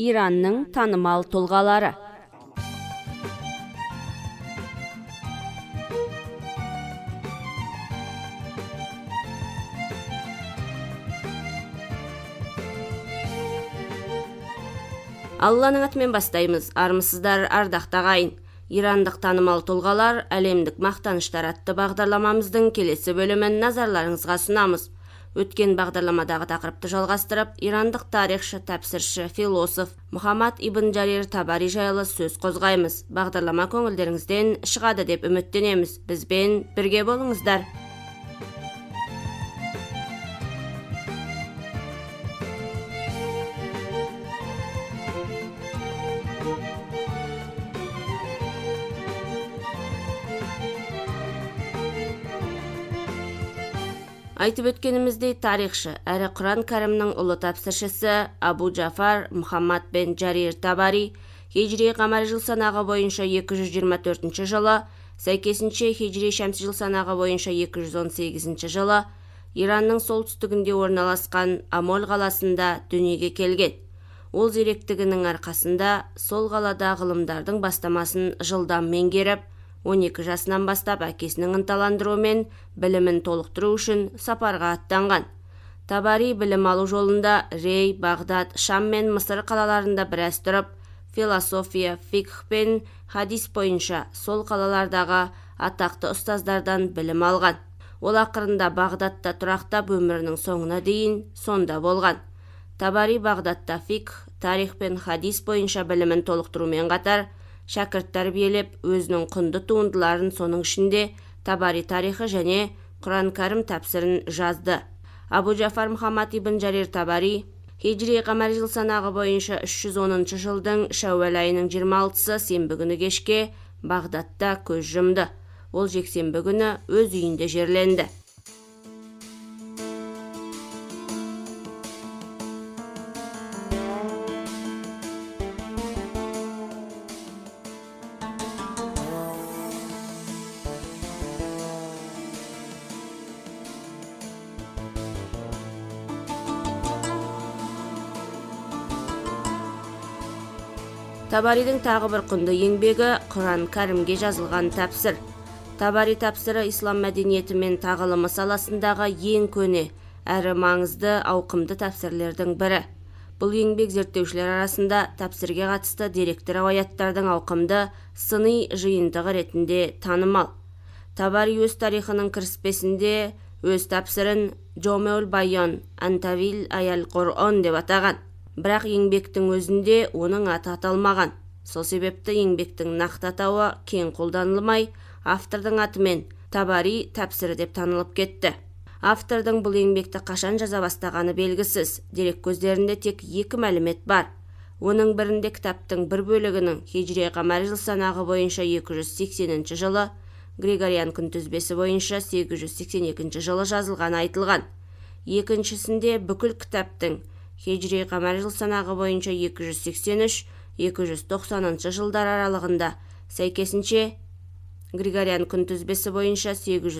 Иранның танымал тұлғалары. Алланың атымен бастаймыз. Армысыздар, ардақты ағайын. Ирандық танымал тұлғалар, әлемдік мақтаныштар атты бағдарламамыздың келесі бөлімін назарларыңызға ұсынамыз. Өткен бағдарламадағы тақырыпты жалғастырып, ирандық тарихшы, тәпсірші, философ Мұхаммад ибн Жарир Табари жайлы сөз қозғаймыз. Бағдарлама көңілдеріңізден шығады деп үміттенеміз. Бізбен бірге болыңыздар. Айтып өткеніміздей, тарихшы, әрі Құран кәрімнің ұлы тәпсіршісі Абу Джафар Мұхаммад бен Жарир Табари хижри қамари жыл санағы бойынша 224 жылы, сәйкесінше хижри шәмсі жыл санағы бойынша 218 жылы Иранның солтүстігінде орналасқан Амол қаласында дүниеге келген. Ол зеректігінің арқасында сол қалада ғылымдардың бастамасын жылдам меңгеріп, 12 жасынан бастап әкесінің ынталандыруымен білімін толықтыру үшін сапарға аттанған. Табари білім алу жолында Рей, Бағдад, Шам мен Мысыр қалаларында біраз тұрып, философия, фикх пен хадис бойынша сол қалалардағы атақты ұстаздардан білім алған. Ол ақырында Бағдадта тұрақтап өмірінің соңына дейін сонда болған. Табари Бағдадта фикх, тарих пен хадис бойынша білімін толықтырумен қатар, шәкірт тәрбиелеп, өзінің құнды туындыларын, соның ішінде Табари тарихы және Құран кәрім тәпсірін жазды. Абу Джафар Мұхаммад ибн Жарир Табари хижри қамари жыл санағы бойынша 310 жылдың Шәуәл айының 26-сы сенбі күні кешке Бағдадта көз жұмды. Ол жексенбі күні өз үйінде жерленді. Табаридің тағы бір құнды еңбегі Құран кәрімге жазылған тәпсір. Табари тәпсірі ислам мәдениеті мен тағылымы саласындағы ең көне, әрі маңызды ауқымды тәпсірлердің бірі. Бұл еңбек зерттеушілер арасында тәпсірге қатысты деректі рауаяттардың ауқымды сыни жиынтығы ретінде танымал. Табари өз тарихының кіріспесінде өз тәпсірін Джомеул Байон Антавил Аял Құр'он деп атаған. Бірақ еңбектің өзінде оның аты аталмаған. Сол себепті еңбектің нақты атауы кең қолданылмай, автордың атымен Табари тәпсірі деп танылып кетті. Автордың бұл еңбекті қашан жаза бастағаны белгісіз. Дерек көздерінде тек 2 мәлімет бар. Оның бірінде кітаптың бір бөлігінің хижри қамари жыл санағы бойынша 280 жылы, Григориан күнтізбесі бойынша 882 жылы жазылғаны айтылған. Екіншісінде бүкіл кітаптың хижри қамари жыл санағы бойынша 283-290 жылдар аралығында, сәйкесінше Григориан күнтізбесі бойынша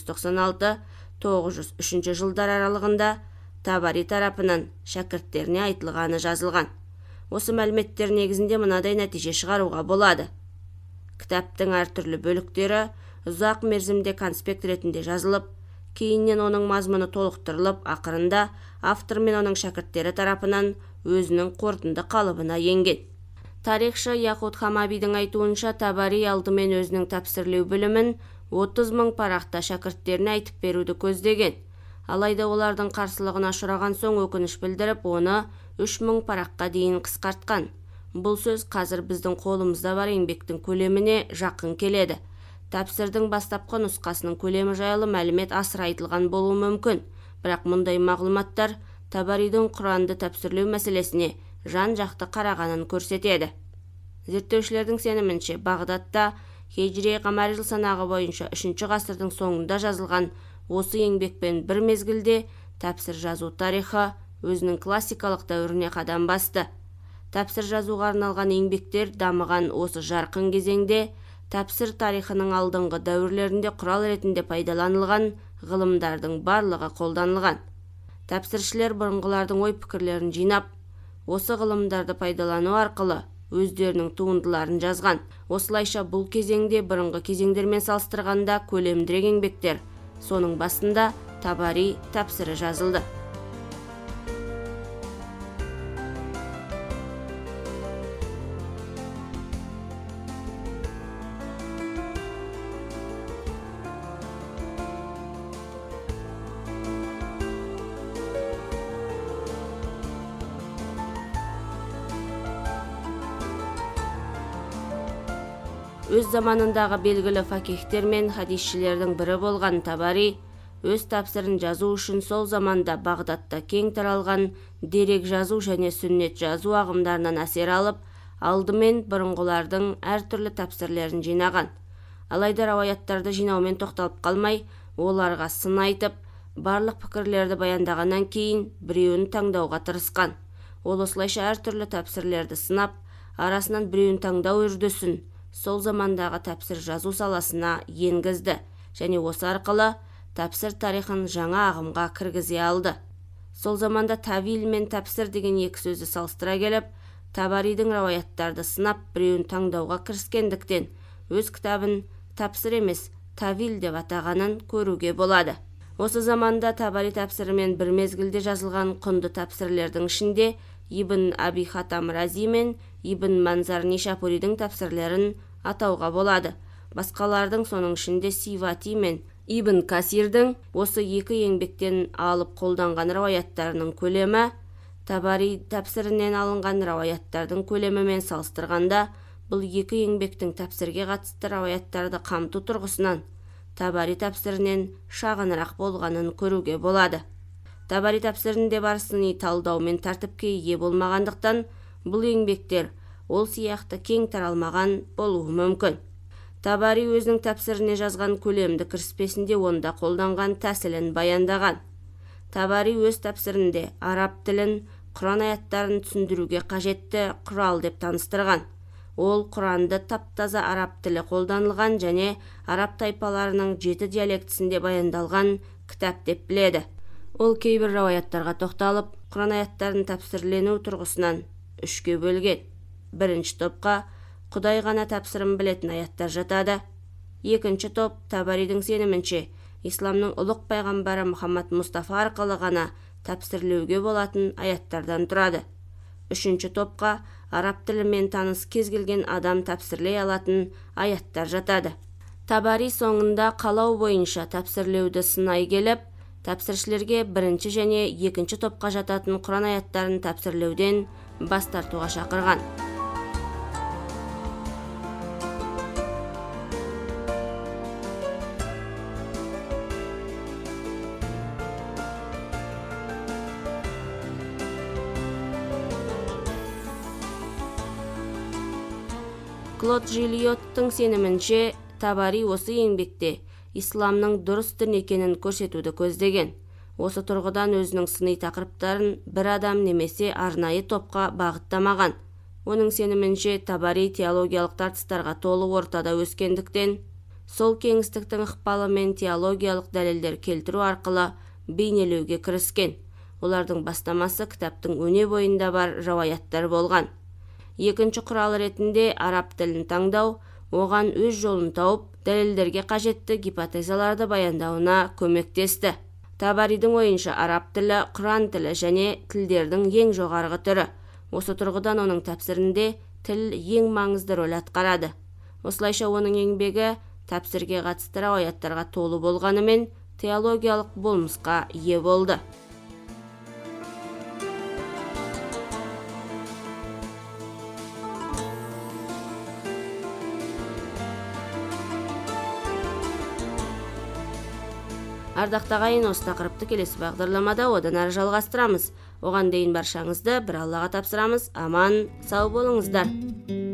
896-903 жылдар аралығында Табари тарапынан шәкірттеріне айтылғаны жазылған. Осы мәліметтер негізінде мынадай нәтиже шығаруға болады. Кітаптың әртүрлі бөліктері ұзақ мерзімде конспект ретінде жазылып, кейіннен оның мазмұны толықтырылып, ақырында автор мен оның шәкірттері тарапынан өзінің қорытынды қалыбына енген. Тарихшы Яқут Хамабидің айтуынша, Табари алдымен өзінің тәпсірлеу білімін 30 000 парақта шәкірттеріне айтып беруді көздеген. Алайда олардың қарсылығына ұшыраған соң өкініш білдіріп, оны 3000 параққа дейін қысқартқан. Бұл сөз қазір біздің қолымызда бар еңбектің көлеміне жақын келеді. Тәпсірдің бастапқы нұсқасының көлемі жайлы мәлімет асыра айтылған болуы мүмкін, бірақ мұндай мағлұматтар Табаридің Құранды тәпсірлеу мәселесіне жан-жақты қарағанын көрсетеді. Зерттеушілердің сенімінше, Бағдадта хижри қамари жыл санағы бойынша 3 ғасырдың соңында жазылған осы еңбекпен бір мезгілде тәпсір жазу тарихы өзінің классикалық дәуіріне қадам басты. Тәпсір жазуға арналған еңбектер дамыған осы жарқын кезеңде тәпсір тарихының алдыңғы дәуірлерінде құрал ретінде пайдаланылған ғылымдардың барлығы қолданылған. Тәпсіршілер бұрынғылардың ой пікірлерін жинап, осы ғылымдарды пайдалану арқылы өздерінің туындыларын жазған. Осылайша бұл кезеңде бұрынғы кезеңдермен салыстырғанда көлемдірек еңбектер, соның басында Табари тәпсірі жазылды. Өз заманындағы белгілі фақихтер мен хадисшілердің бірі болған Табари өз тәпсірін жазу үшін сол заманда Бағдатта кең таралған дерек жазу және сүннет жазу ағымдарынан әсер алып, алдымен бұрынғылардың әртүрлі тәпсірлерін жинаған. Алайда рауаяттарды жинаумен тоқталып қалмай, оларға сын айтып, барлық пікірлерді баяндағаннан кейін біреуін таңдауға тырысқан. Ол осылайша әртүрлі тәпсірлерді сынап, арасынан біреуін таңдау үрдісін сол замандағы тәпсір жазу саласына енгізді және осы арқылы тәпсір тарихын жаңа ағымға кіргізе алды. Сол заманда тавил мен тәпсір деген екі сөзді салыстыра келіп, Табаридің рауаяттарды сынап біреуін таңдауға кіріскендіктен өз кітабын тәпсір емес, тавил деп атағанын көруге болады. Осы заманда Табари тәпсірімен бір мезгілде жазылған құнды тәпсірлердің ішінде Ибн Аби Хатам Рази мен Ибн Манзар Нишапуридің тәпсірлерін атауға болады. Басқалардың соның ішінде Сивати мен Ибн Касирдің осы екі еңбектен алып қолданған рауаяттарының көлемі Табари тәпсірінен алынған рауаяттардың көлемімен салыстырғанда бұл екі еңбектің тәпсірге қатысты рауаяттарды қамту тұрғысынан Табари тәпсірінен шағынырақ болғанын көруге болады. Табари тәпсірінде бар сыни талдау мен тәртіпке ие болмағандықтан, бұл еңбектер ол сияқты кең таралмаған болуы мүмкін. Табари өзінің тәпсіріне жазған көлемді кіріспесінде онда қолданған тәсілін баяндаған. Табари өз тәпсірінде араб тілін, Құран аяттарын түсіндіруге қажетті құрал деп таныстырған. Ол Құранды тап-таза араб тілі қолданылған және араб тайпаларының 7 диалектісінде баяндалған кітап деп біледі. Ол кейбір рауаяттарға тоқталып, Құран аяттарын тәпсірлену тұрғысынан үшке бөлген. Бірінші топқа Құдай ғана тәпсірін білетін аяттар жатады. Екінші топ Табаридің сенімінше исламның ұлық пайғамбары Мұхаммад Мұстафа арқылы ғана тәпсірлеуге болатын аяттардан тұрады. Үшінші топқа араб тілімен таныс кез келген адам тәпсірлей алатын аяттар жатады. Табари соңында қалау бойынша тәпсірлеуді сынай келіп, тәпсіршілерге бірінші және екінші топқа жататын Құран аяттарын тәпсірлеуден бас тартуға шақырған. Клод Жилиоттың сенімінше Табари осы еңбекте исламның дұрыс дін екенін көрсетуді көздеген. Осы тұрғыдан өзінің сыни тақырыптарын бір адам немесе арнайы топқа бағыттамаған. Оның сенімінше Табари теологиялық тартыстарға толы ортада өскендіктен, сол кеңістіктің ықпалымен теологиялық дәлелдер келтіру арқылы бейнелеуге кіріскен. Олардың бастамасы кітаптың өне бойында бар рауаяттар болған. Екінші құралы ретінде араб тілін таңдау, оған өз жолын тауып, дәлелдерге қажетті гипотезаларды баяндауына көмектесті. Табаридің ойынша араб тілі, Құран тілі және тілдердің ең жоғарғы түрі. Осы тұрғыдан оның тәпсірінде тіл ең маңызды рөл атқарады. Осылайша оның еңбегі тәпсірге қатысты рауаяттарға толы болғанымен теологиялық болмысқа ие болды. Ардақты ағайын, осы тақырыпты келесі бағдарламада одан әрі жалғастырамыз. Оған дейін баршаңызды бір Аллаға тапсырамыз. Аман, сау болыңыздар.